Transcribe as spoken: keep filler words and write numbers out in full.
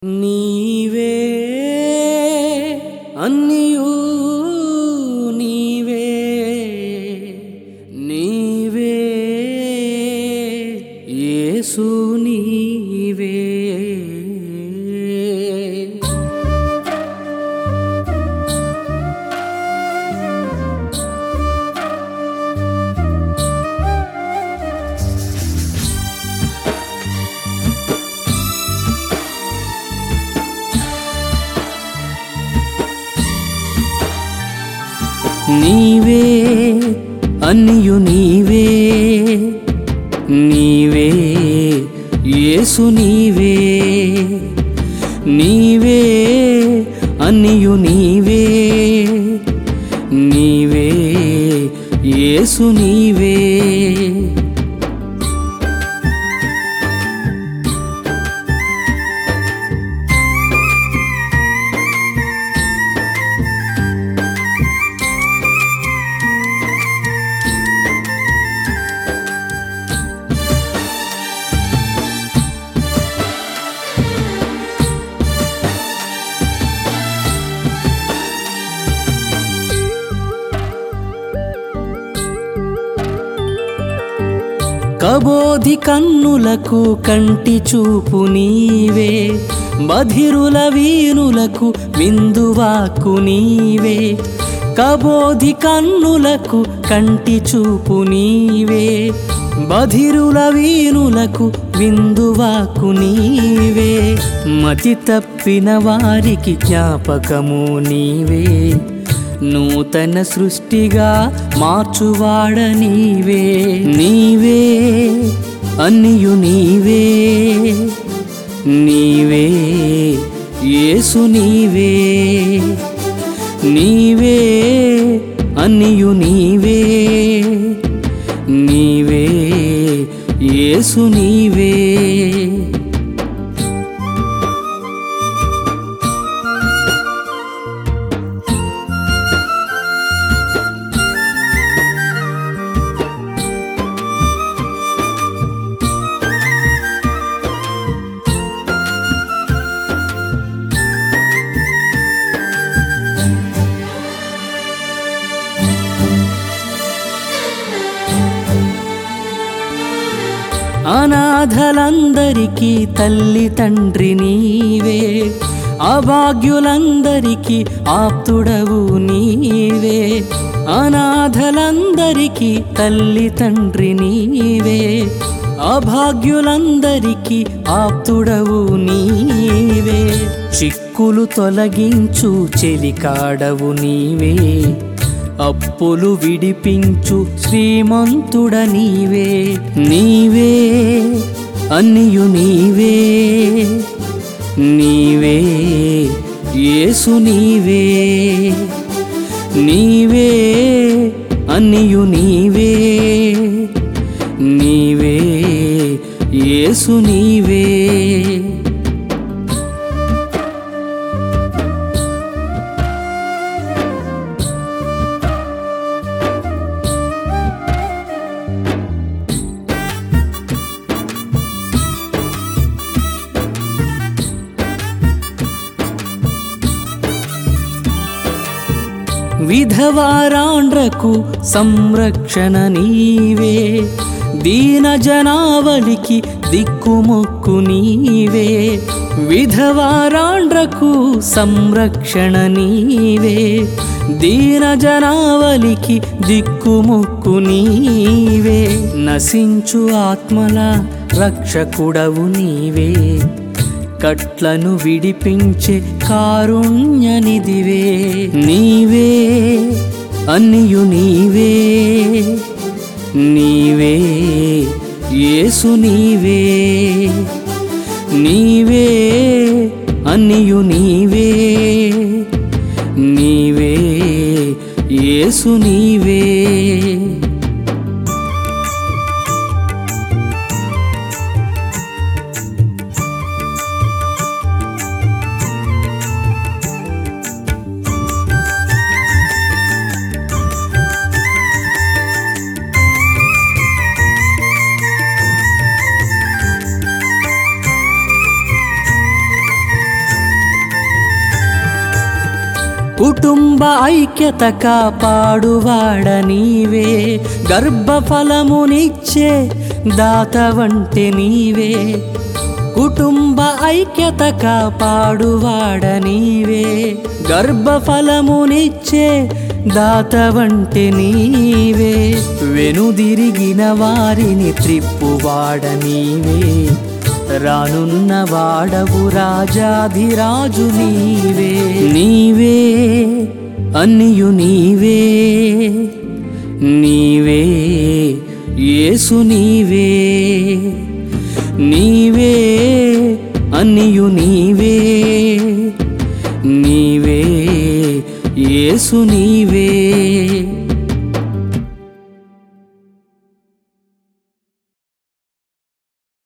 నీవే అన్నియు నీవే నీవే యేసు నీవే నీవే అన్నియు నీవే నీవే యేసు నీవే నీవే అన్నియు నీవే నీవే యేసు నీవే కబోధి కన్నులకు కంటి చూపు నీవే బధిరుల వీనులకు విందువాకు నీవే కబోధి కన్నులకు కంటి చూపు నీవే బధిరుల వీనులకు విందువాకు నీవే మతి తప్పిన వారికి జ్ఞాపకము నీవే నూతన సృష్టిగా మార్చువాడ నీవే నీవే అన్నియు నీవే నీవే యేసు నీవే నీవే అన్నియు నీవే నీవే యేసు నీవే అనాథలందరికీ తల్లి తండ్రి నీవే అభాగ్యులందరికీ ఆప్తుడవు నీవే అనాథలందరికీ తల్లి తండ్రి నీవే అభాగ్యులందరికీ ఆప్తుడవు నీవే చిక్కులు తొలగించు చెలికాడవు నీవే అప్పులు విడిపించు శ్రీమంతుడ నీవే నీవే అన్నియు నీవే నీవే యేసు నీవే నీవే అన్నియు నీవే నీవే యేసు నీవే విధవారాండ్రకు సంరక్షణ నీవే దీన జనావళికి దిక్కుమొక్కు నీవే విధవారాండ్రకు సంరక్షణ నీవే దీన జనావళికి దిక్కుమొక్కు నీవే నశించు ఆత్మల రక్షకుడవు నీవే కట్లను విడిపించే కారుణ్యనిధివే నీవే అన్నియు నీవే నీవే యేసు నీవే నీవే అన్నియు నీవే నీవే యేసు నీవే కుటుంబ ఐక్యత కాపాడువాడ నీవే, గర్భఫలమునిచ్చే దాత వంటి నీవే. కుటుంబ ఐక్యత కాపాడువాడ నీవే, గర్భఫలమునిచ్చే దాత వంటి నీవే. వెనుదిరిగిన వారిని త్రిప్పువాడ నీవే, రానున్న వాడవు రాజాధిరాజు నీవే. నీవే అన్నియు నీవే, నీవే యేసు నీవే. నీవే అన్నియు నీవే, నీవే యేసు నీవే.